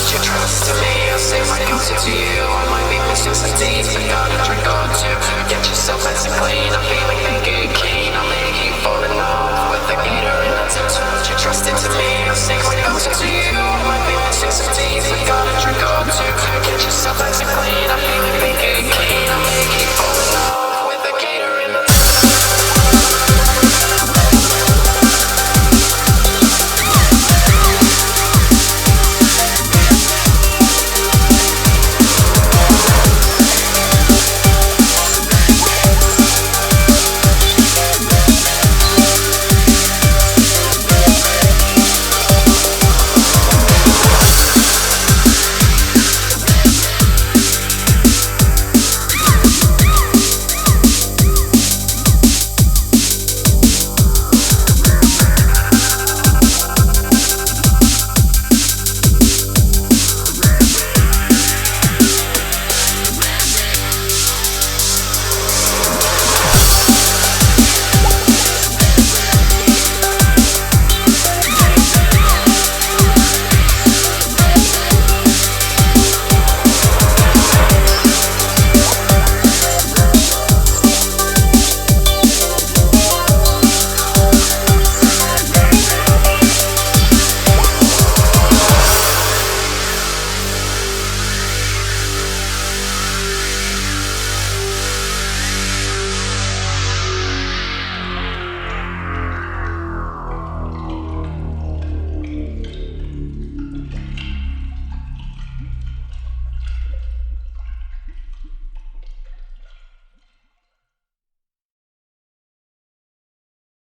your trust in me. I'll say my closer to you. I might be missing some deeds, but gotta drink on to get yourself nice and clean. I'm feeling naked, keen. I'll make you fall in love with the gator and the tattoo. Put your trust into me. I'll say my closer to you. I might be missing some deeds.